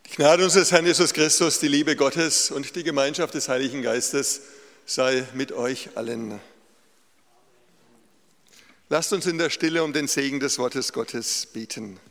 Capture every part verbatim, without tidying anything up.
Die Gnade unseres Herrn Jesus Christus, die Liebe Gottes und die Gemeinschaft des Heiligen Geistes sei mit euch allen. Lasst uns in der Stille um den Segen des Wortes Gottes beten.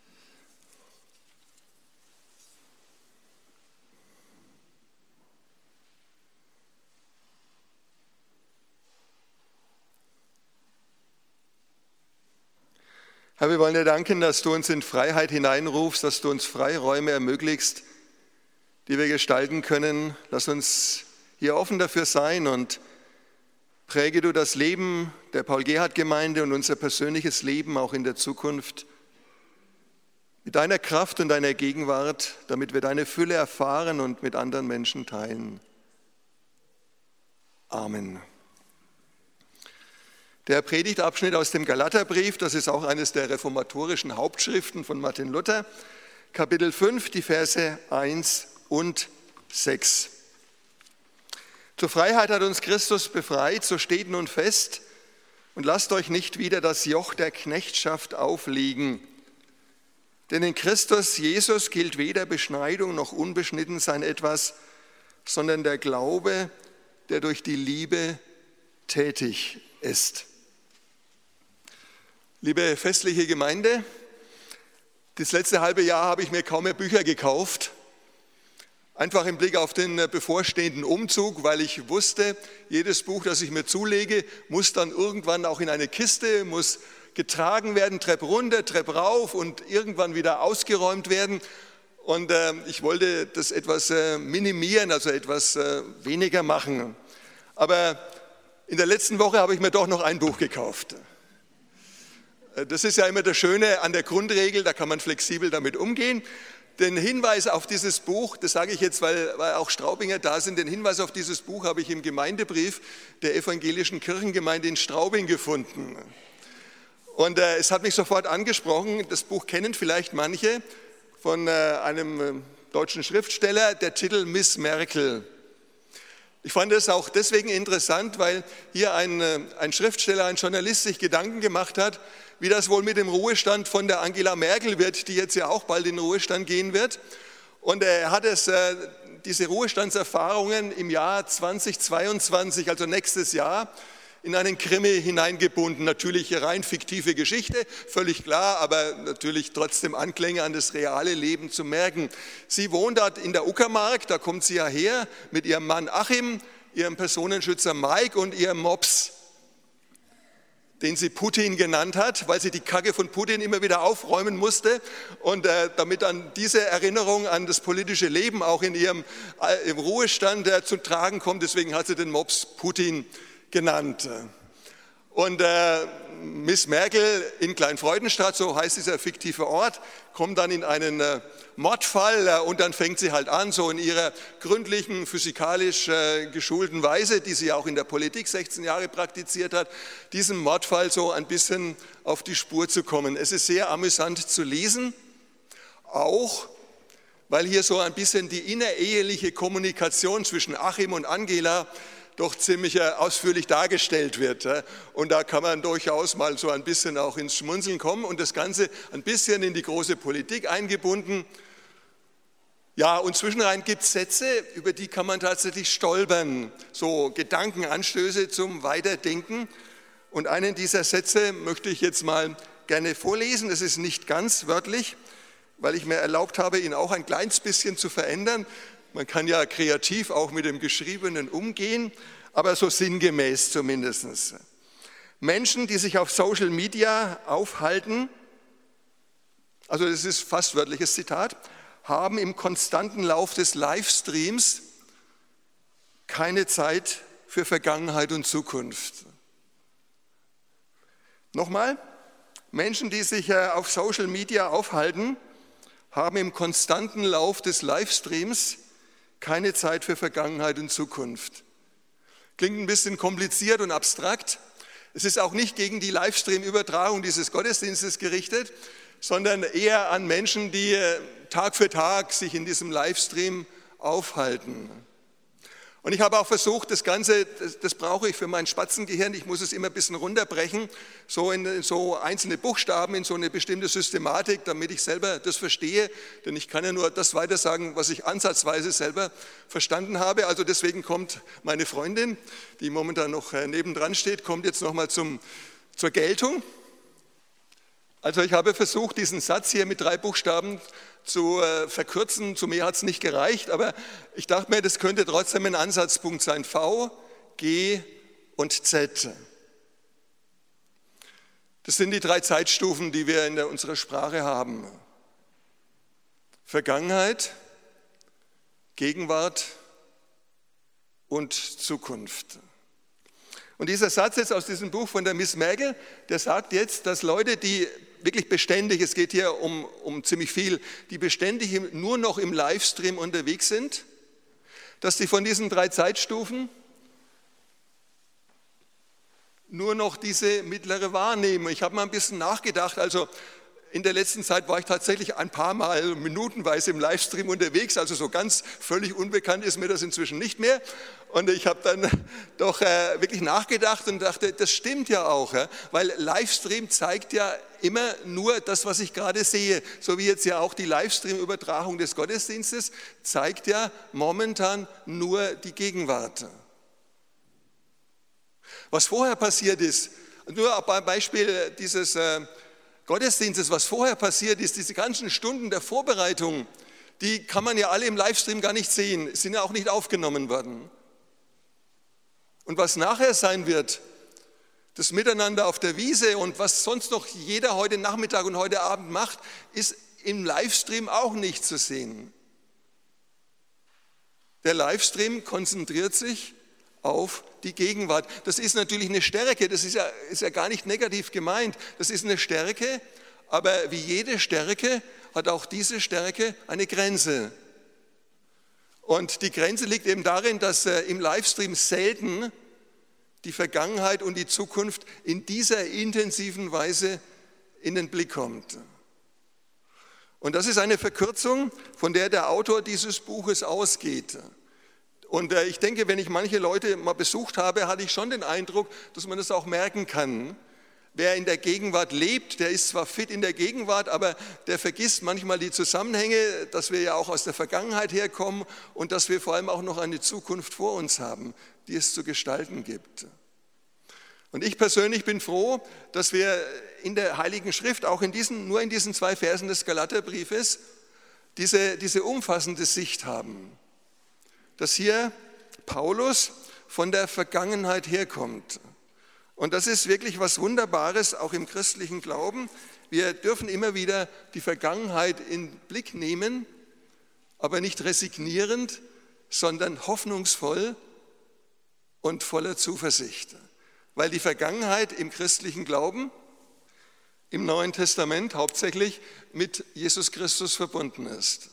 Herr, wir wollen dir danken, dass du uns in Freiheit hineinrufst, dass du uns Freiräume ermöglichst, die wir gestalten können. Lass uns hier offen dafür sein und präge du das Leben der Paul-Gerhardt-Gemeinde und unser persönliches Leben auch in der Zukunft mit deiner Kraft und deiner Gegenwart, damit wir deine Fülle erfahren und mit anderen Menschen teilen. Amen. Der Predigtabschnitt aus dem Galaterbrief, das ist auch eines der reformatorischen Hauptschriften von Martin Luther, Kapitel fünf, die Verse eins und sechs. Zur Freiheit hat uns Christus befreit, so steht nun fest und lasst euch nicht wieder das Joch der Knechtschaft auflegen. Denn in Christus Jesus gilt weder Beschneidung noch Unbeschnittensein etwas, sondern der Glaube, der durch die Liebe tätig ist. Liebe festliche Gemeinde, das letzte halbe Jahr habe ich mir kaum mehr Bücher gekauft. Einfach im Blick auf den bevorstehenden Umzug, weil ich wusste, jedes Buch, das ich mir zulege, muss dann irgendwann auch in eine Kiste, muss getragen werden, Treppe runter, Treppe rauf und irgendwann wieder ausgeräumt werden. Und äh, ich wollte das etwas äh, minimieren, also etwas äh, weniger machen. Aber in der letzten Woche habe ich mir doch noch ein Buch gekauft. Das ist ja immer das Schöne an der Grundregel, da kann man flexibel damit umgehen. Den Hinweis auf dieses Buch, das sage ich jetzt, weil, weil auch Straubinger da sind, den Hinweis auf dieses Buch habe ich im Gemeindebrief der evangelischen Kirchengemeinde in Straubing gefunden. Und äh, es hat mich sofort angesprochen, das Buch kennen vielleicht manche von äh, einem äh, deutschen Schriftsteller, der Titel Miss Merkel. Ich fand es auch deswegen interessant, weil hier ein, ein Schriftsteller, ein Journalist sich Gedanken gemacht hat, wie das wohl mit dem Ruhestand von der Angela Merkel wird, die jetzt ja auch bald in den Ruhestand gehen wird. Und er hat es, diese Ruhestandserfahrungen im Jahr zweitausendzweiundzwanzig, also nächstes Jahr, in einen Krimi hineingebunden. Natürlich rein fiktive Geschichte, völlig klar, aber natürlich trotzdem Anklänge an das reale Leben zu merken. Sie wohnt dort in der Uckermark, da kommt sie ja her, mit ihrem Mann Achim, ihrem Personenschützer Mike und ihrem Mops, den sie Putin genannt hat, weil sie die Kacke von Putin immer wieder aufräumen musste. Und äh, damit dann diese Erinnerung an das politische Leben auch in ihrem äh, im Ruhestand äh, zu tragen kommt, deswegen hat sie den Mops Putin genannt. Und äh, Miss Merkel in Kleinfreudenstadt, so heißt dieser fiktive Ort, kommt dann in einen äh, Mordfall äh, und dann fängt sie halt an, so in ihrer gründlichen, physikalisch äh, geschulten Weise, die sie auch in der Politik sechzehn Jahre praktiziert hat, diesem Mordfall so ein bisschen auf die Spur zu kommen. Es ist sehr amüsant zu lesen, auch weil hier so ein bisschen die innereheliche Kommunikation zwischen Achim und Angela doch ziemlich ausführlich dargestellt wird. Und da kann man durchaus mal so ein bisschen auch ins Schmunzeln kommen und das Ganze ein bisschen in die große Politik eingebunden. Ja, und zwischenrein gibt es Sätze, über die kann man tatsächlich stolpern, so Gedankenanstöße zum Weiterdenken. Und einen dieser Sätze möchte ich jetzt mal gerne vorlesen. Es ist nicht ganz wörtlich, weil ich mir erlaubt habe, ihn auch ein kleines bisschen zu verändern. Man kann ja kreativ auch mit dem Geschriebenen umgehen, aber so sinngemäß zumindest. Menschen, die sich auf Social Media aufhalten, also das ist fast wörtliches Zitat, haben im konstanten Lauf des Livestreams keine Zeit für Vergangenheit und Zukunft. Nochmal, Menschen, die sich auf Social Media aufhalten, haben im konstanten Lauf des Livestreams keine Zeit für Vergangenheit und Zukunft. Klingt ein bisschen kompliziert und abstrakt. Es ist auch nicht gegen die Livestream-Übertragung dieses Gottesdienstes gerichtet, sondern eher an Menschen, die Tag für Tag sich in diesem Livestream aufhalten. Und ich habe auch versucht, das Ganze, das, das brauche ich für mein Spatzengehirn, ich muss es immer ein bisschen runterbrechen, so in, in so einzelne Buchstaben, in so eine bestimmte Systematik, damit ich selber das verstehe, denn ich kann ja nur das weitersagen, was ich ansatzweise selber verstanden habe. Also deswegen kommt meine Freundin, die momentan noch nebendran steht, kommt jetzt nochmal zum, zur Geltung. Also ich habe versucht, diesen Satz hier mit drei Buchstaben zu äh, verkürzen. Zu mir hat es nicht gereicht, aber ich dachte mir, das könnte trotzdem ein Ansatzpunkt sein. V, G und Z. Das sind die drei Zeitstufen, die wir in der, unserer Sprache haben. Vergangenheit, Gegenwart und Zukunft. Und dieser Satz jetzt aus diesem Buch von der Miss Merkel, der sagt jetzt, dass Leute, die wirklich beständig, es geht hier um, um ziemlich viel, die beständig nur noch im Livestream unterwegs sind, dass sie von diesen drei Zeitstufen nur noch diese mittlere wahrnehmen. Ich habe mal ein bisschen nachgedacht, also in der letzten Zeit war ich tatsächlich ein paar Mal minutenweise im Livestream unterwegs, also so ganz völlig unbekannt ist mir das inzwischen nicht mehr. Und ich habe dann doch äh, wirklich nachgedacht und dachte, das stimmt ja auch, ja? Weil Livestream zeigt ja immer nur das, was ich gerade sehe. So wie jetzt ja auch die Livestream-Übertragung des Gottesdienstes zeigt ja momentan nur die Gegenwart. Was vorher passiert ist, nur beim Beispiel dieses äh, Gottesdienstes, was vorher passiert ist, diese ganzen Stunden der Vorbereitung, die kann man ja alle im Livestream gar nicht sehen, sind ja auch nicht aufgenommen worden. Und was nachher sein wird, das Miteinander auf der Wiese und was sonst noch jeder heute Nachmittag und heute Abend macht, ist im Livestream auch nicht zu sehen. Der Livestream konzentriert sich auf die Gegenwart. Das ist natürlich eine Stärke, das ist ja, ist ja gar nicht negativ gemeint. Das ist eine Stärke, aber wie jede Stärke hat auch diese Stärke eine Grenze. Und die Grenze liegt eben darin, dass äh, im Livestream selten die Vergangenheit und die Zukunft in dieser intensiven Weise in den Blick kommt. Und das ist eine Verkürzung, von der der Autor dieses Buches ausgeht. Und ich denke, wenn ich manche Leute mal besucht habe, hatte ich schon den Eindruck, dass man das auch merken kann. Wer in der Gegenwart lebt, der ist zwar fit in der Gegenwart, aber der vergisst manchmal die Zusammenhänge, dass wir ja auch aus der Vergangenheit herkommen und dass wir vor allem auch noch eine Zukunft vor uns haben, die es zu gestalten gibt. Und ich persönlich bin froh, dass wir in der Heiligen Schrift, auch in diesen, nur in diesen zwei Versen des Galaterbriefes, diese, diese umfassende Sicht haben. Dass hier Paulus von der Vergangenheit herkommt. Und das ist wirklich was Wunderbares, auch im christlichen Glauben. Wir dürfen immer wieder die Vergangenheit in den Blick nehmen, aber nicht resignierend, sondern hoffnungsvoll und voller Zuversicht. Weil die Vergangenheit im christlichen Glauben, im Neuen Testament hauptsächlich mit Jesus Christus verbunden ist.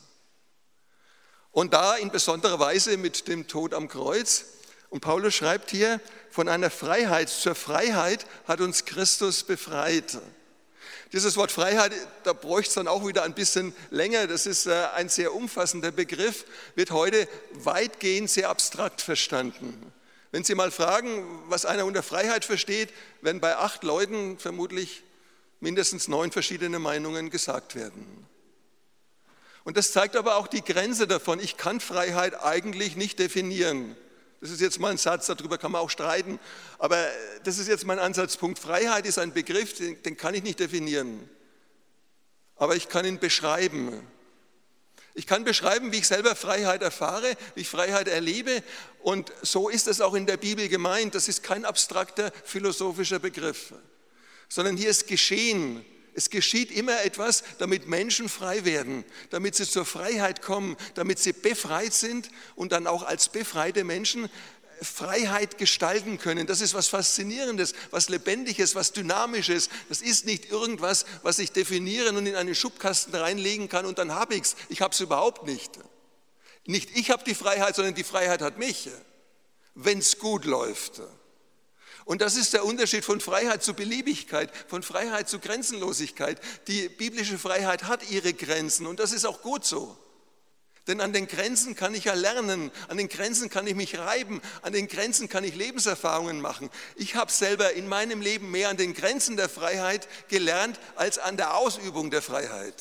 Und da in besonderer Weise mit dem Tod am Kreuz. Und Paulus schreibt hier, von einer Freiheit zur Freiheit hat uns Christus befreit. Dieses Wort Freiheit, da bräuchte es dann auch wieder ein bisschen länger. Das ist ein sehr umfassender Begriff, wird heute weitgehend sehr abstrakt verstanden. Wenn Sie mal fragen, was einer unter Freiheit versteht, werden bei acht Leuten vermutlich mindestens neun verschiedene Meinungen gesagt werden. Und das zeigt aber auch die Grenze davon. Ich kann Freiheit eigentlich nicht definieren. Das ist jetzt mal ein Satz, darüber kann man auch streiten. Aber das ist jetzt mein Ansatzpunkt. Freiheit ist ein Begriff, den, den kann ich nicht definieren. Aber ich kann ihn beschreiben. Ich kann beschreiben, wie ich selber Freiheit erfahre, wie ich Freiheit erlebe. Und so ist es auch in der Bibel gemeint. Das ist kein abstrakter philosophischer Begriff, sondern hier ist Geschehen. Es geschieht immer etwas, damit Menschen frei werden, damit sie zur Freiheit kommen, damit sie befreit sind und dann auch als befreite Menschen Freiheit gestalten können. Das ist was Faszinierendes, was Lebendiges, was Dynamisches. Das ist nicht irgendwas, was ich definieren und in einen Schubkasten reinlegen kann und dann habe ich es. Ich habe es überhaupt nicht. Nicht ich habe die Freiheit, sondern die Freiheit hat mich, wenn es gut läuft. Und das ist der Unterschied von Freiheit zu Beliebigkeit, von Freiheit zu Grenzenlosigkeit. Die biblische Freiheit hat ihre Grenzen und das ist auch gut so. Denn an den Grenzen kann ich ja lernen, an den Grenzen kann ich mich reiben, an den Grenzen kann ich Lebenserfahrungen machen. Ich habe selber in meinem Leben mehr an den Grenzen der Freiheit gelernt, als an der Ausübung der Freiheit.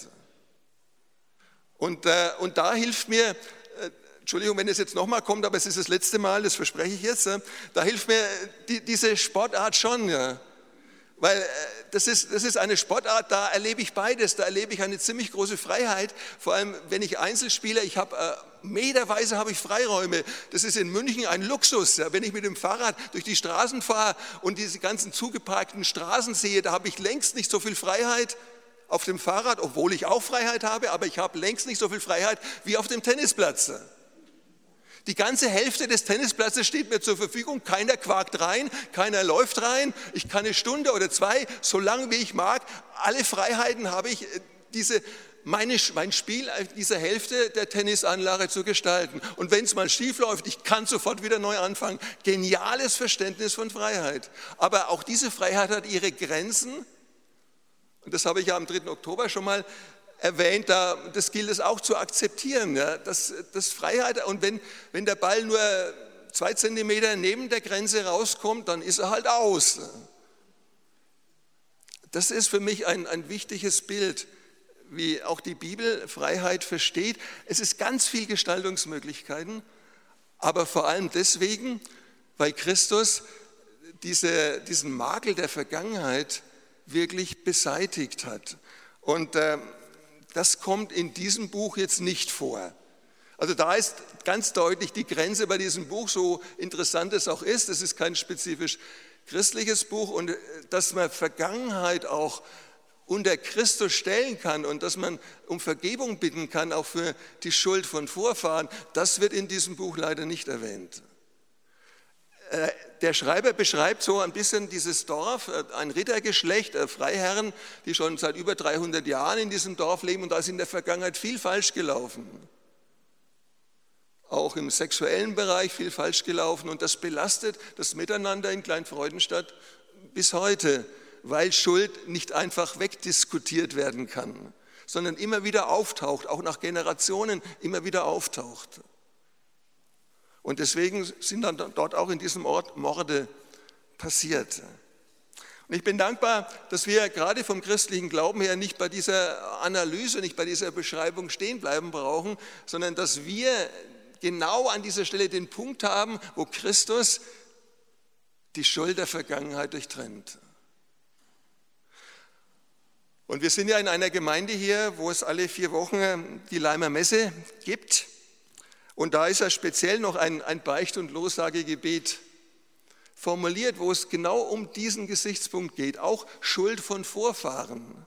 Und, äh, und da hilft mir, äh, Entschuldigung, wenn es jetzt nochmal kommt, aber es ist das letzte Mal, das verspreche ich jetzt, äh, da hilft mir die, diese Sportart schon, ja. Weil äh, das ist, das ist eine Sportart, da erlebe ich beides, da erlebe ich eine ziemlich große Freiheit, vor allem wenn ich Einzel spiele, ich habe äh, meterweise habe ich Freiräume, das ist in München ein Luxus, ja. Wenn ich mit dem Fahrrad durch die Straßen fahre und diese ganzen zugeparkten Straßen sehe, da habe ich längst nicht so viel Freiheit auf dem Fahrrad, obwohl ich auch Freiheit habe, aber ich habe längst nicht so viel Freiheit wie auf dem Tennisplatz. Die ganze Hälfte des Tennisplatzes steht mir zur Verfügung, keiner quakt rein, keiner läuft rein, ich kann eine Stunde oder zwei, so lange wie ich mag, alle Freiheiten habe ich, diese, meine, mein Spiel dieser Hälfte der Tennisanlage zu gestalten. Und wenn es mal schief läuft, ich kann sofort wieder neu anfangen. Geniales Verständnis von Freiheit. Aber auch diese Freiheit hat ihre Grenzen. Und das habe ich ja am dritten Oktober schon mal erwähnt, da, das gilt es auch zu akzeptieren, ja, dass, dass Freiheit, und wenn, wenn der Ball nur zwei Zentimeter neben der Grenze rauskommt, dann ist er halt aus. Das ist für mich ein, ein wichtiges Bild, wie auch die Bibel Freiheit versteht. Es ist ganz viel Gestaltungsmöglichkeiten, aber vor allem deswegen, weil Christus diese, diesen Makel der Vergangenheit wirklich beseitigt hat. Und äh, das kommt in diesem Buch jetzt nicht vor. Also da ist ganz deutlich die Grenze bei diesem Buch, so interessant es auch ist. Es ist kein spezifisch christliches Buch, und dass man Vergangenheit auch unter Christus stellen kann und dass man um Vergebung bitten kann, auch für die Schuld von Vorfahren, das wird in diesem Buch leider nicht erwähnt. Der Schreiber beschreibt so ein bisschen dieses Dorf, ein Rittergeschlecht, Freiherren, die schon seit über dreihundert Jahren in diesem Dorf leben, und da ist in der Vergangenheit viel falsch gelaufen. Auch im sexuellen Bereich viel falsch gelaufen, und das belastet das Miteinander in Kleinfreudenstadt bis heute, weil Schuld nicht einfach wegdiskutiert werden kann, sondern immer wieder auftaucht, auch nach Generationen immer wieder auftaucht. Und deswegen sind dann dort auch in diesem Ort Morde passiert. Und ich bin dankbar, dass wir gerade vom christlichen Glauben her nicht bei dieser Analyse, nicht bei dieser Beschreibung stehen bleiben brauchen, sondern dass wir genau an dieser Stelle den Punkt haben, wo Christus die Schuld der Vergangenheit durchtrennt. Und wir sind ja in einer Gemeinde hier, wo es alle vier Wochen die Leimer Messe gibt. Und da ist ja speziell noch ein, ein Beicht- und Lossagegebet formuliert, wo es genau um diesen Gesichtspunkt geht, auch Schuld von Vorfahren.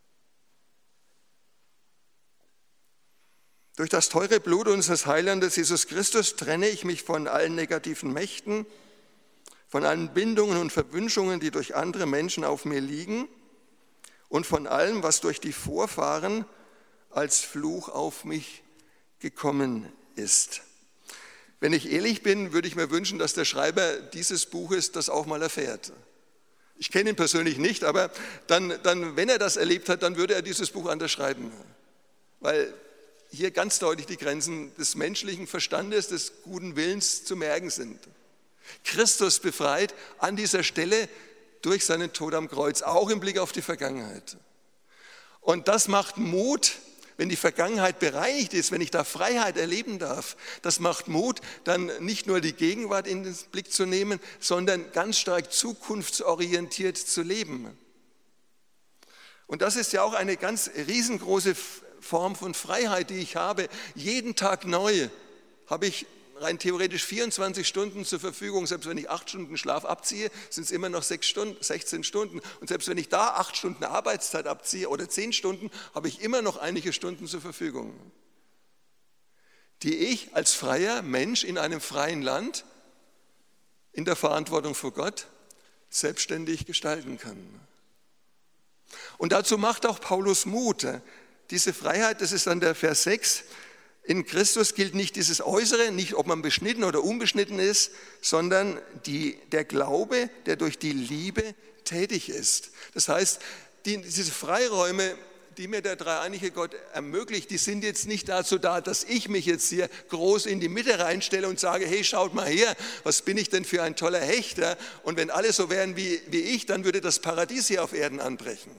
Durch das teure Blut unseres Heilandes Jesus Christus trenne ich mich von allen negativen Mächten, von allen Bindungen und Verwünschungen, die durch andere Menschen auf mir liegen, und von allem, was durch die Vorfahren als Fluch auf mich gekommen ist. Wenn ich ehrlich bin, würde ich mir wünschen, dass der Schreiber dieses Buches das auch mal erfährt. Ich kenne ihn persönlich nicht, aber dann, dann, wenn er das erlebt hat, dann würde er dieses Buch anders schreiben. Weil hier ganz deutlich die Grenzen des menschlichen Verstandes, des guten Willens zu merken sind. Christus befreit an dieser Stelle durch seinen Tod am Kreuz, auch im Blick auf die Vergangenheit. Und das macht Mut, wenn die Vergangenheit bereinigt ist, wenn ich da Freiheit erleben darf. Das macht Mut, dann nicht nur die Gegenwart in den Blick zu nehmen, sondern ganz stark zukunftsorientiert zu leben. Und das ist ja auch eine ganz riesengroße Form von Freiheit, die ich habe. Jeden Tag neu habe ich rein theoretisch vierundzwanzig Stunden zur Verfügung. Selbst wenn ich acht Stunden Schlaf abziehe, sind es immer noch sechs Stunden, sechzehn Stunden. Und selbst wenn ich da acht Stunden Arbeitszeit abziehe oder zehn Stunden, habe ich immer noch einige Stunden zur Verfügung, die ich als freier Mensch in einem freien Land, in der Verantwortung vor Gott, selbstständig gestalten kann. Und dazu macht auch Paulus Mut. Diese Freiheit, das ist dann der Vers sechs, in Christus gilt nicht dieses Äußere, nicht ob man beschnitten oder unbeschnitten ist, sondern die, der Glaube, der durch die Liebe tätig ist. Das heißt, die, diese Freiräume, die mir der dreieinige Gott ermöglicht, die sind jetzt nicht dazu da, dass ich mich jetzt hier groß in die Mitte reinstelle und sage, hey, schaut mal her, was bin ich denn für ein toller Hechter? Und wenn alle so wären wie, wie ich, dann würde das Paradies hier auf Erden anbrechen.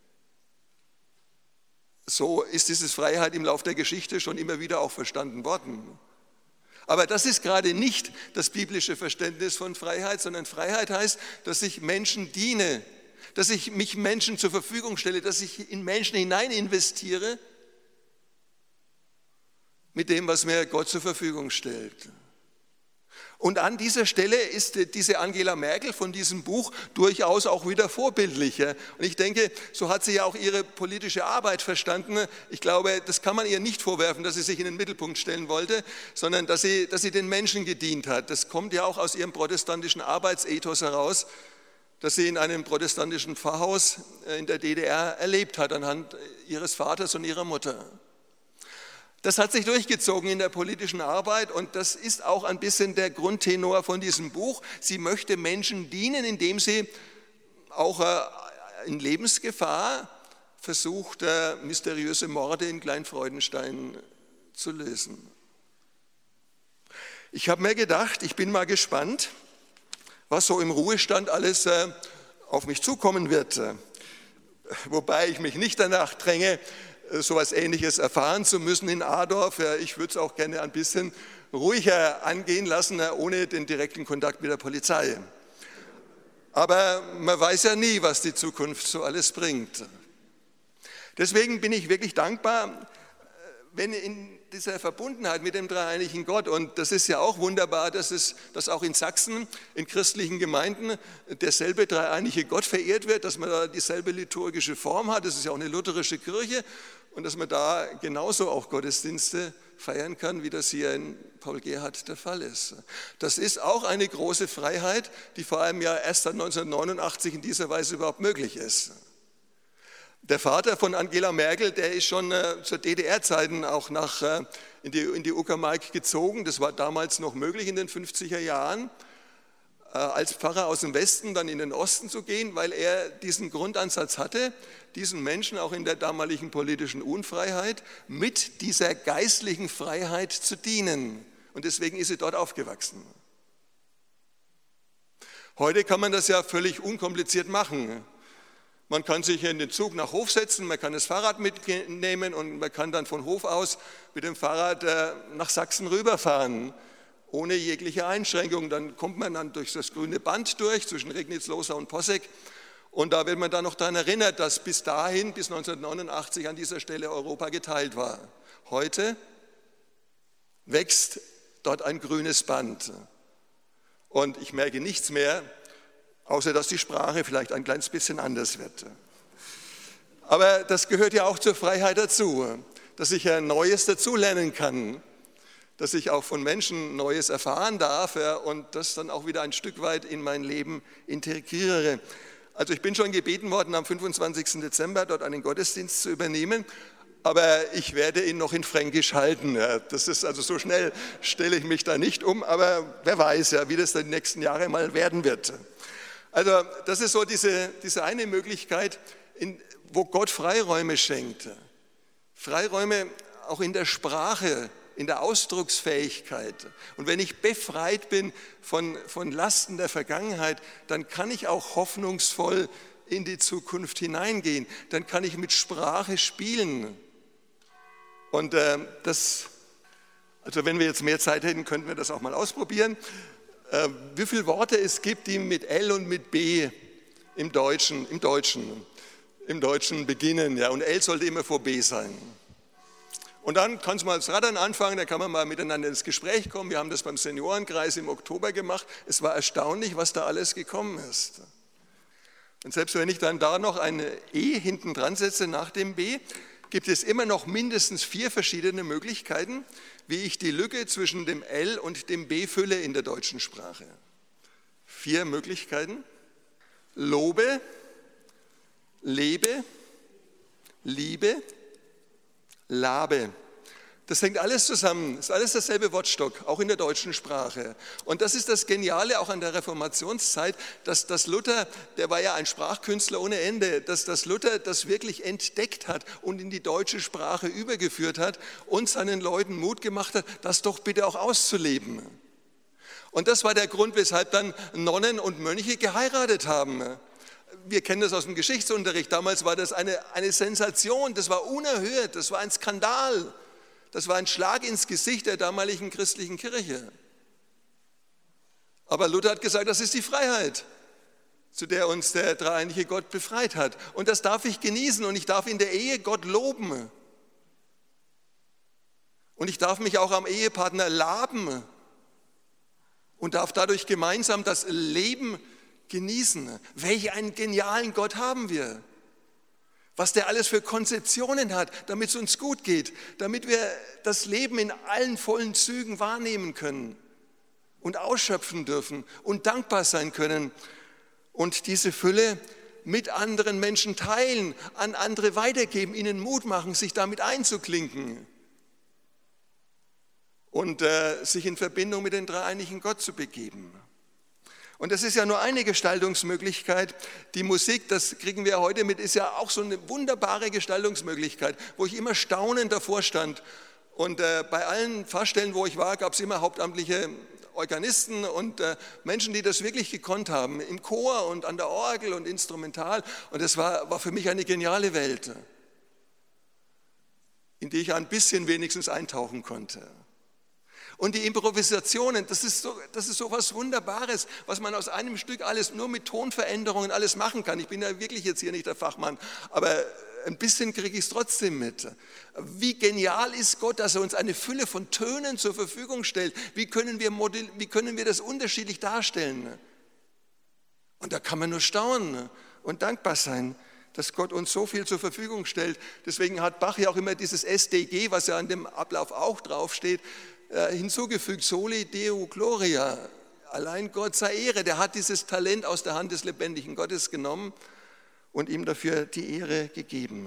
So ist diese Freiheit im Laufe der Geschichte schon immer wieder auch verstanden worden. Aber das ist gerade nicht das biblische Verständnis von Freiheit, sondern Freiheit heißt, dass ich Menschen diene, dass ich mich Menschen zur Verfügung stelle, dass ich in Menschen hinein investiere mit dem, was mir Gott zur Verfügung stellt. Und an dieser Stelle ist diese Angela Merkel von diesem Buch durchaus auch wieder vorbildlich. Und ich denke, so hat sie ja auch ihre politische Arbeit verstanden. Ich glaube, das kann man ihr nicht vorwerfen, dass sie sich in den Mittelpunkt stellen wollte, sondern dass sie, dass sie den Menschen gedient hat. Das kommt ja auch aus ihrem protestantischen Arbeitsethos heraus, das sie in einem protestantischen Pfarrhaus in der D D R erlebt hat, anhand ihres Vaters und ihrer Mutter. Das hat sich durchgezogen in der politischen Arbeit und das ist auch ein bisschen der Grundtenor von diesem Buch. Sie möchte Menschen dienen, indem sie auch in Lebensgefahr versucht, mysteriöse Morde in Kleinfreudenstein zu lösen. Ich habe mir gedacht, ich bin mal gespannt, was so im Ruhestand alles auf mich zukommen wird. Wobei ich mich nicht danach dränge, so etwas Ähnliches erfahren zu müssen in Adorf. Ich würde es auch gerne ein bisschen ruhiger angehen lassen, ohne den direkten Kontakt mit der Polizei. Aber man weiß ja nie, was die Zukunft so alles bringt. Deswegen bin ich wirklich dankbar, wenn in dieser Verbundenheit mit dem dreieinigen Gott, und das ist ja auch wunderbar, dass, es, dass auch in Sachsen, in christlichen Gemeinden, derselbe dreieinige Gott verehrt wird, dass man da dieselbe liturgische Form hat, das ist ja auch eine lutherische Kirche, und dass man da genauso auch Gottesdienste feiern kann, wie das hier in Paul Gerhardt der Fall ist. Das ist auch eine große Freiheit, die vor allem ja erst seit neunzehnhundertneunundachtzig in dieser Weise überhaupt möglich ist. Der Vater von Angela Merkel, der ist schon äh, zu D D R-Zeiten auch nach, äh, in die, in die Uckermark gezogen. Das war damals noch möglich in den fünfziger Jahren, äh, als Pfarrer aus dem Westen dann in den Osten zu gehen, weil er diesen Grundansatz hatte, diesen Menschen auch in der damaligen politischen Unfreiheit mit dieser geistlichen Freiheit zu dienen. Und deswegen ist sie dort aufgewachsen. Heute kann man das ja völlig unkompliziert machen. Man kann sich in den Zug nach Hof setzen, man kann das Fahrrad mitnehmen und man kann dann von Hof aus mit dem Fahrrad nach Sachsen rüberfahren, ohne jegliche Einschränkung. Dann kommt man dann durch das grüne Band durch, zwischen Regnitz, Losau und Posseck. Und da wird man dann noch daran erinnert, dass bis dahin, bis neunzehnhundertneunundachtzig an dieser Stelle Europa geteilt war. Heute wächst dort ein grünes Band. Und ich merke nichts mehr, außer dass die Sprache vielleicht ein kleines bisschen anders wird. Aber das gehört ja auch zur Freiheit dazu, dass ich ja Neues dazulernen kann, dass ich auch von Menschen Neues erfahren darf und das dann auch wieder ein Stück weit in mein Leben integriere. Also ich bin schon gebeten worden, am fünfundzwanzigsten Dezember dort einen Gottesdienst zu übernehmen, aber ich werde ihn noch in Fränkisch halten. Das ist also so schnell stelle ich mich da nicht um, aber wer weiß ja, wie das dann die nächsten Jahre mal werden wird. Also das ist so diese, diese eine Möglichkeit, in, wo Gott Freiräume schenkt. Freiräume auch in der Sprache, in der Ausdrucksfähigkeit. Und wenn ich befreit bin von, von Lasten der Vergangenheit, dann kann ich auch hoffnungsvoll in die Zukunft hineingehen. Dann kann ich mit Sprache spielen. Und äh, das, also wenn wir jetzt mehr Zeit hätten, könnten wir das auch mal ausprobieren. Wie viele Worte es gibt, die mit L und mit B im Deutschen, im Deutschen, im Deutschen beginnen. Ja, und L sollte immer vor B sein. Und dann kann es mal das Rattern anfangen, dann kann man mal miteinander ins Gespräch kommen. Wir haben das beim Seniorenkreis im Oktober gemacht. Es war erstaunlich, was da alles gekommen ist. Und selbst wenn ich dann da noch eine E hinten dran setze nach dem B, gibt es immer noch mindestens vier verschiedene Möglichkeiten, wie ich die Lücke zwischen dem L und dem B fülle in der deutschen Sprache. Vier Möglichkeiten: Lobe, lebe, liebe, labe. Das hängt alles zusammen, ist alles dasselbe Wortstock, auch in der deutschen Sprache. Und das ist das Geniale auch an der Reformationszeit, dass, dass Luther, der war ja ein Sprachkünstler ohne Ende, dass, dass Luther das wirklich entdeckt hat und in die deutsche Sprache übergeführt hat und seinen Leuten Mut gemacht hat, das doch bitte auch auszuleben. Und das war der Grund, weshalb dann Nonnen und Mönche geheiratet haben. Wir kennen das aus dem Geschichtsunterricht, damals war das eine, eine Sensation, das war unerhört, das war ein Skandal. Das war ein Schlag ins Gesicht der damaligen christlichen Kirche. Aber Luther hat gesagt, das ist die Freiheit, zu der uns der dreieinige Gott befreit hat. Und das darf ich genießen und ich darf in der Ehe Gott loben. Und ich darf mich auch am Ehepartner laben und darf dadurch gemeinsam das Leben genießen. Welch einen genialen Gott haben wir. Was der alles für Konzeptionen hat, damit es uns gut geht, damit wir das Leben in allen vollen Zügen wahrnehmen können und ausschöpfen dürfen und dankbar sein können und diese Fülle mit anderen Menschen teilen, an andere weitergeben, ihnen Mut machen, sich damit einzuklinken und äh, sich in Verbindung mit dem dreieinigen Gott zu begeben. Und das ist ja nur eine Gestaltungsmöglichkeit. Die Musik, das kriegen wir heute mit, ist ja auch so eine wunderbare Gestaltungsmöglichkeit, wo ich immer staunend davor stand. Und äh, bei allen Pfarrstellen, wo ich war, gab es immer hauptamtliche Organisten und äh, Menschen, die das wirklich gekonnt haben, im Chor und an der Orgel und instrumental. Und das war, war für mich eine geniale Welt, in die ich ein bisschen wenigstens eintauchen konnte. Und die Improvisationen, das ist so, das ist so was Wunderbares, was man aus einem Stück alles nur mit Tonveränderungen alles machen kann. Ich bin ja wirklich jetzt hier nicht der Fachmann, aber ein bisschen kriege ich es trotzdem mit. Wie genial ist Gott, dass er uns eine Fülle von Tönen zur Verfügung stellt. Wie können wir, modell, wie können wir das unterschiedlich darstellen? Und da kann man nur staunen und dankbar sein, dass Gott uns so viel zur Verfügung stellt. Deswegen hat Bach ja auch immer dieses S D G, was ja an dem Ablauf auch draufsteht, hinzugefügt, Soli Deo Gloria, allein Gott sei Ehre, der hat dieses Talent aus der Hand des lebendigen Gottes genommen und ihm dafür die Ehre gegeben.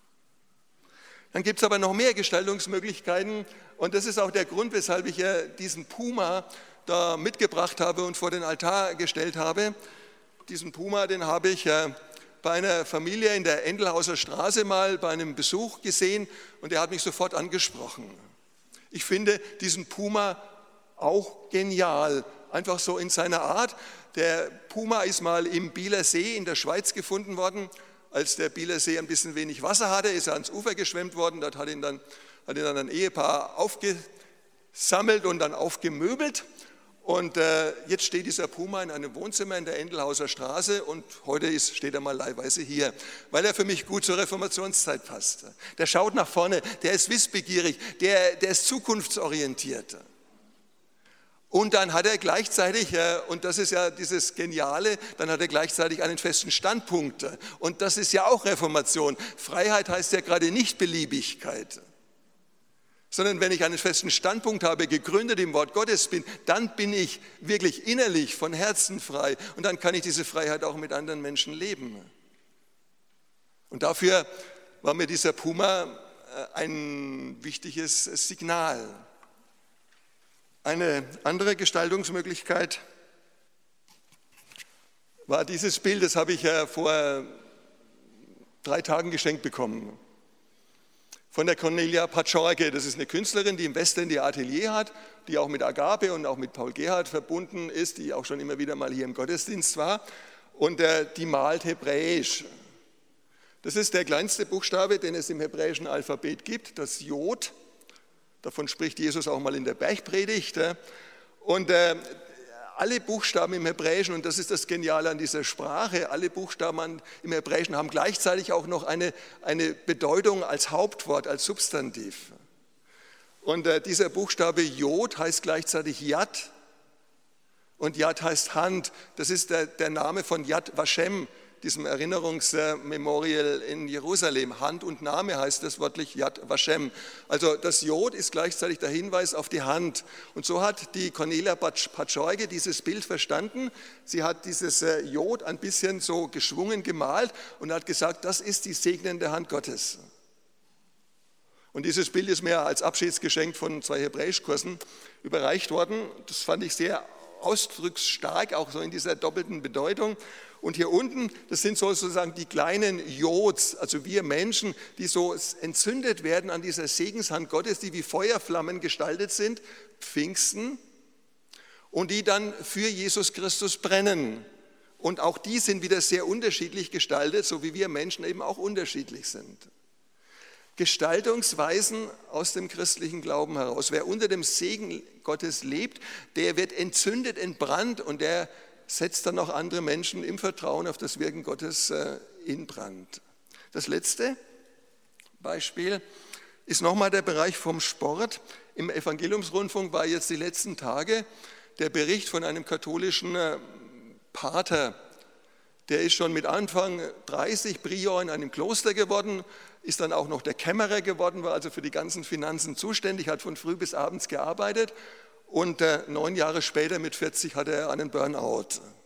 Dann gibt es aber noch mehr Gestaltungsmöglichkeiten und das ist auch der Grund, weshalb ich ja diesen Puma da mitgebracht habe und vor den Altar gestellt habe. Diesen Puma, den habe ich bei einer Familie in der Endelhauser Straße mal bei einem Besuch gesehen und der hat mich sofort angesprochen. Ich finde diesen Puma auch genial, einfach so in seiner Art. Der Puma ist mal im Bieler See in der Schweiz gefunden worden. Als der Bieler See ein bisschen wenig Wasser hatte, ist er ans Ufer geschwemmt worden. Dort hat ihn dann, hat ihn dann ein Ehepaar aufgesammelt und dann aufgemöbelt. Und äh, jetzt steht dieser Puma in einem Wohnzimmer in der Endelhauser Straße und heute ist, steht er mal leihweise hier, weil er für mich gut zur Reformationszeit passt. Der schaut nach vorne, der ist wissbegierig, der, der ist zukunftsorientiert. Und dann hat er gleichzeitig, äh, und das ist ja dieses Geniale, dann hat er gleichzeitig einen festen Standpunkt. Und das ist ja auch Reformation. Freiheit heißt ja gerade nicht Beliebigkeit. Sondern wenn ich einen festen Standpunkt habe, gegründet im Wort Gottes bin, dann bin ich wirklich innerlich von Herzen frei und dann kann ich diese Freiheit auch mit anderen Menschen leben. Und dafür war mir dieser Puma ein wichtiges Signal. Eine andere Gestaltungsmöglichkeit war dieses Bild, das habe ich ja vor drei Tagen geschenkt bekommen. Von der Cornelia Paciorge, das ist eine Künstlerin, die im Westend ihr Atelier hat, die auch mit Agape und auch mit Paul Gerhardt verbunden ist, die auch schon immer wieder mal hier im Gottesdienst war. Und äh, die malt Hebräisch. Das ist der kleinste Buchstabe, den es im hebräischen Alphabet gibt, das Jod. Davon spricht Jesus auch mal in der Bergpredigt. Und äh, alle Buchstaben im Hebräischen, und das ist das Geniale an dieser Sprache, alle Buchstaben im Hebräischen haben gleichzeitig auch noch eine, eine Bedeutung als Hauptwort, als Substantiv. Und äh, dieser Buchstabe Jod heißt gleichzeitig Yad und Yad heißt Hand. Das ist der, der Name von Yad Vashem, diesem Erinnerungsmemorial in Jerusalem. Hand und Name heißt das wörtlich Yad Vashem. Also das Jod ist gleichzeitig der Hinweis auf die Hand. Und so hat die Cornelia Paciorge dieses Bild verstanden. Sie hat dieses Jod ein bisschen so geschwungen gemalt und hat gesagt, das ist die segnende Hand Gottes. Und dieses Bild ist mir als Abschiedsgeschenk von zwei Hebräischkursen überreicht worden. Das fand ich sehr ausdrucksstark, auch so in dieser doppelten Bedeutung. Und hier unten, das sind sozusagen die kleinen Jods, also wir Menschen, die so entzündet werden an dieser Segenshand Gottes, die wie Feuerflammen gestaltet sind, Pfingsten, und die dann für Jesus Christus brennen. Und auch die sind wieder sehr unterschiedlich gestaltet, so wie wir Menschen eben auch unterschiedlich sind. Gestaltungsweisen aus dem christlichen Glauben heraus. Wer unter dem Segen Gottes lebt, der wird entzündet, entbrannt und der setzt dann auch andere Menschen im Vertrauen auf das Wirken Gottes in Brand. Das letzte Beispiel ist nochmal der Bereich vom Sport. Im Evangeliumsrundfunk war jetzt die letzten Tage der Bericht von einem katholischen Pater. Der ist schon mit Anfang dreißig Prior in einem Kloster geworden, ist dann auch noch der Kämmerer geworden, war also für die ganzen Finanzen zuständig, hat von früh bis abends gearbeitet und äh, neun Jahre später mit vierzig hatte er einen Burnout,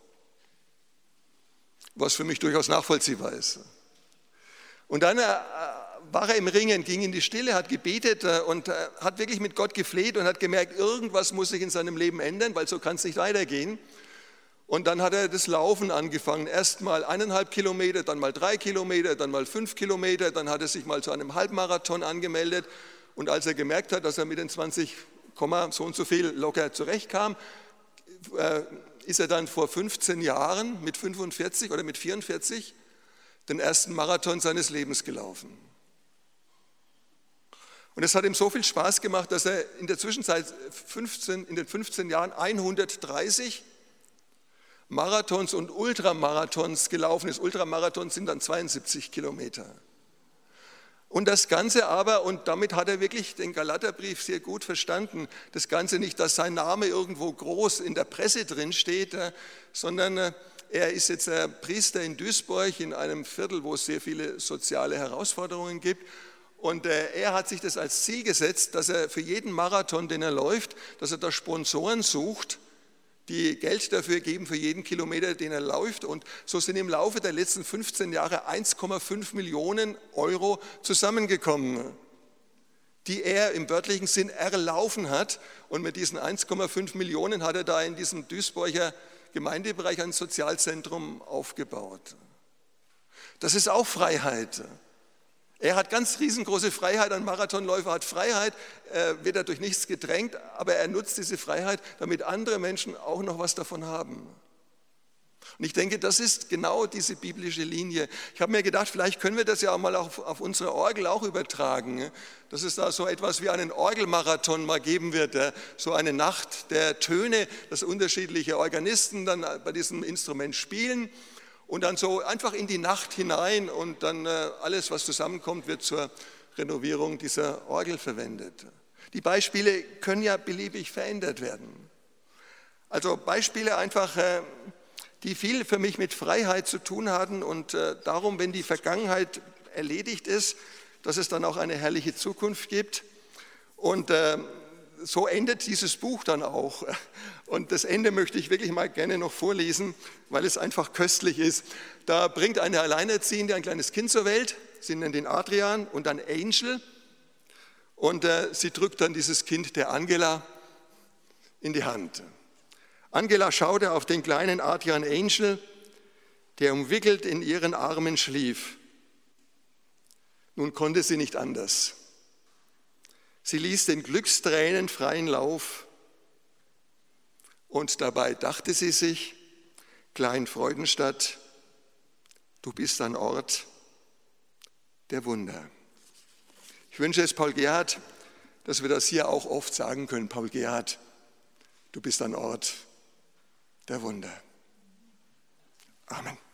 was für mich durchaus nachvollziehbar ist. Und dann äh, war er im Ringen, ging in die Stille, hat gebetet äh, und äh, hat wirklich mit Gott gefleht und hat gemerkt, irgendwas muss sich in seinem Leben ändern, weil so kann es nicht weitergehen. Und dann hat er das Laufen angefangen, erst mal eineinhalb Kilometer, dann mal drei Kilometer, dann mal fünf Kilometer, dann hat er sich mal zu einem Halbmarathon angemeldet und als er gemerkt hat, dass er mit den zwanzig, so und so viel locker zurechtkam, ist er dann vor fünfzehn Jahren mit fünfundvierzig oder mit vierundvierzig den ersten Marathon seines Lebens gelaufen. Und es hat ihm so viel Spaß gemacht, dass er in der Zwischenzeit fünfzehn, in den fünfzehn Jahren hundertdreißig Marathons und Ultramarathons gelaufen ist. Ultramarathons sind dann zweiundsiebzig Kilometer. Und das Ganze aber, und damit hat er wirklich den Galaterbrief sehr gut verstanden, das Ganze nicht, dass sein Name irgendwo groß in der Presse drin steht, sondern er ist jetzt Priester in Duisburg, in einem Viertel, wo es sehr viele soziale Herausforderungen gibt. Und er hat sich das als Ziel gesetzt, dass er für jeden Marathon, den er läuft, dass er da Sponsoren sucht, die Geld dafür geben für jeden Kilometer, den er läuft. Und so sind im Laufe der letzten fünfzehn Jahre eins Komma fünf Millionen Euro zusammengekommen, die er im wörtlichen Sinn erlaufen hat. Und mit diesen eins Komma fünf Millionen hat er da in diesem Duisburger Gemeindebereich ein Sozialzentrum aufgebaut. Das ist auch Freiheit. Er hat ganz riesengroße Freiheit, ein Marathonläufer hat Freiheit, äh, wird dadurch nichts gedrängt, aber er nutzt diese Freiheit, damit andere Menschen auch noch was davon haben. Und ich denke, das ist genau diese biblische Linie. Ich habe mir gedacht, vielleicht können wir das ja auch mal auf, auf unsere Orgel auch übertragen, dass es da so etwas wie einen Orgelmarathon mal geben wird, so eine Nacht der Töne, dass unterschiedliche Organisten dann bei diesem Instrument spielen. Und dann so einfach in die Nacht hinein und dann alles, was zusammenkommt, wird zur Renovierung dieser Orgel verwendet. Die Beispiele können ja beliebig verändert werden. Also Beispiele einfach, die viel für mich mit Freiheit zu tun hatten und darum, wenn die Vergangenheit erledigt ist, dass es dann auch eine herrliche Zukunft gibt. Und so endet dieses Buch dann auch. Und das Ende möchte ich wirklich mal gerne noch vorlesen, weil es einfach köstlich ist. Da bringt eine Alleinerziehende ein kleines Kind zur Welt, sie nennt ihn Adrian und dann Angel. Und äh, sie drückt dann dieses Kind der Angela in die Hand. Angela schaute auf den kleinen Adrian Angel, der umwickelt in ihren Armen schlief. Nun konnte sie nicht anders. Sie ließ den Glückstränen freien Lauf und dabei dachte sie sich, Klein-Freudenstadt, du bist ein Ort der Wunder. Ich wünsche es Paul Gerhardt, dass wir das hier auch oft sagen können. Paul Gerhardt, du bist ein Ort der Wunder. Amen.